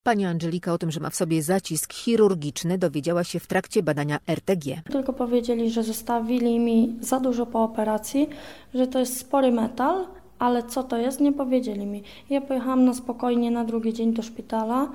Pani Angelika o tym, że ma w sobie zacisk chirurgiczny, dowiedziała się w trakcie badania RTG. Tylko powiedzieli, że zostawili mi za dużo po operacji, że to jest spory metal, ale co to jest, nie powiedzieli mi. Ja pojechałam na spokojnie na drugi dzień do szpitala,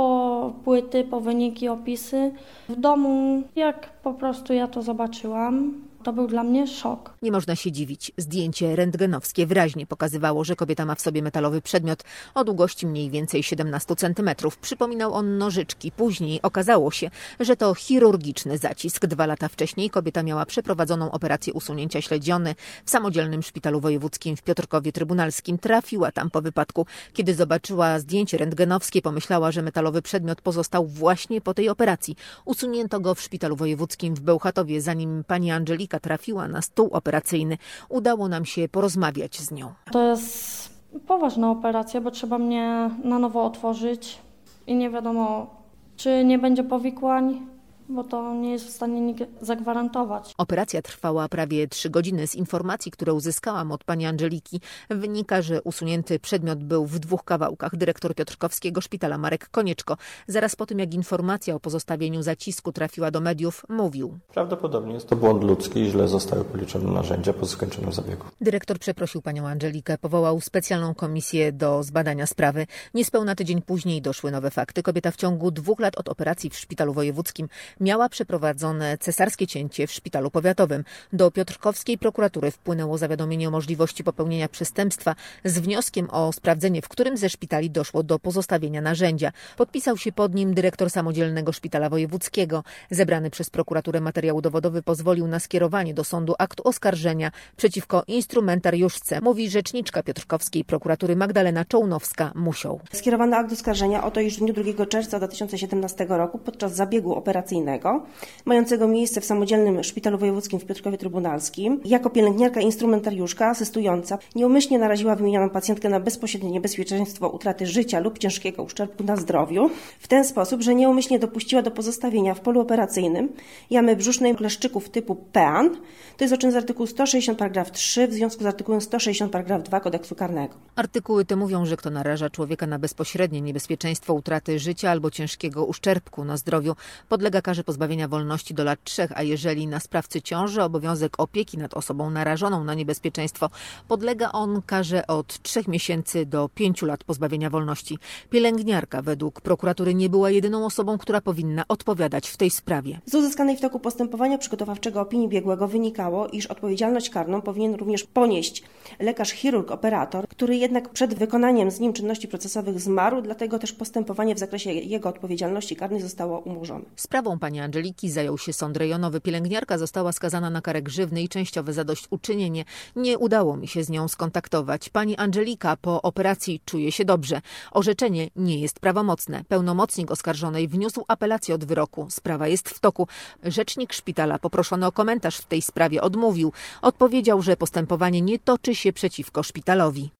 po płyty, po wyniki, opisy. W domu, jak po prostu ja to zobaczyłam, to był dla mnie szok. Nie można się dziwić. Zdjęcie rentgenowskie wyraźnie pokazywało, że kobieta ma w sobie metalowy przedmiot o długości mniej więcej 17 cm. Przypominał on nożyczki. Później okazało się, że to chirurgiczny zacisk. 2 lata wcześniej kobieta miała przeprowadzoną operację usunięcia śledziony w Samodzielnym Szpitalu Wojewódzkim w Piotrkowie Trybunalskim. Trafiła tam po wypadku. Kiedy zobaczyła zdjęcie rentgenowskie, pomyślała, że metalowy przedmiot pozostał właśnie po tej operacji. Usunięto go w Szpitalu Wojewódzkim w Bełchatowie, zanim pani Angelika trafiła na stół operacyjny. Udało nam się porozmawiać z nią. To jest poważna operacja, bo trzeba mnie na nowo otworzyć i nie wiadomo, czy nie będzie powikłań, bo to nie jest w stanie nikt zagwarantować. Operacja trwała prawie 3 godziny. Z informacji, które uzyskałam od pani Angeliki, wynika, że usunięty przedmiot był w 2 kawałkach. Dyrektor Piotrkowskiego Szpitala Marek Konieczko, zaraz po tym jak informacja o pozostawieniu zacisku trafiła do mediów, mówił: Prawdopodobnie jest to błąd ludzki i źle zostały policzone narzędzia po zakończonym zabiegu. Dyrektor przeprosił panią Angelikę, powołał specjalną komisję do zbadania sprawy. Niespełna tydzień później doszły nowe fakty. Kobieta w ciągu 2 lat od operacji w Szpitalu Wojewódzkim miała przeprowadzone cesarskie cięcie w Szpitalu Powiatowym. Do piotrkowskiej prokuratury wpłynęło zawiadomienie o możliwości popełnienia przestępstwa z wnioskiem o sprawdzenie, w którym ze szpitali doszło do pozostawienia narzędzia. Podpisał się pod nim dyrektor Samodzielnego Szpitala Wojewódzkiego. Zebrany przez prokuraturę materiał dowodowy pozwolił na skierowanie do sądu aktu oskarżenia przeciwko instrumentariuszce, mówi rzeczniczka piotrkowskiej prokuratury Magdalena Czołnowska-Musiał. Skierowano akt oskarżenia o to, iż w dniu 2 czerwca 2017 roku podczas zabiegu operacyjnego mającego miejsce w Samodzielnym Szpitalu Wojewódzkim w Piotrkowie Trybunalskim, jako pielęgniarka instrumentariuszka asystująca nieumyślnie naraziła wymienioną pacjentkę na bezpośrednie niebezpieczeństwo utraty życia lub ciężkiego uszczerbku na zdrowiu w ten sposób, że nieumyślnie dopuściła do pozostawienia w polu operacyjnym jamy brzusznej kleszczyków typu PEAN, to jest o czyn z artykułu 160 paragraf 3 w związku z artykułem 160 paragraf 2 Kodeksu Karnego. Artykuły te mówią, że kto naraża człowieka na bezpośrednie niebezpieczeństwo utraty życia albo ciężkiego uszczerbku na zdrowiu, podlega karze pozbawienia wolności do lat 3, a jeżeli na sprawcy ciąży obowiązek opieki nad osobą narażoną na niebezpieczeństwo, podlega on karze od 3 miesięcy do 5 lat pozbawienia wolności. Pielęgniarka według prokuratury nie była jedyną osobą, która powinna odpowiadać w tej sprawie. Z uzyskanej w toku postępowania przygotowawczego opinii biegłego wynikało, iż odpowiedzialność karną powinien również ponieść lekarz chirurg operator, który jednak przed wykonaniem z nim czynności procesowych zmarł, dlatego też postępowanie w zakresie jego odpowiedzialności karnej zostało umorzone. Sprawą pani Angeliki zajął się sąd rejonowy. Pielęgniarka została skazana na karę grzywny i częściowe zadośćuczynienie. Nie udało mi się z nią skontaktować. Pani Angelika po operacji czuje się dobrze. Orzeczenie nie jest prawomocne. Pełnomocnik oskarżonej wniósł apelację od wyroku. Sprawa jest w toku. Rzecznik szpitala, poproszony o komentarz w tej sprawie, odmówił. Odpowiedział, że postępowanie nie toczy się przeciwko szpitalowi.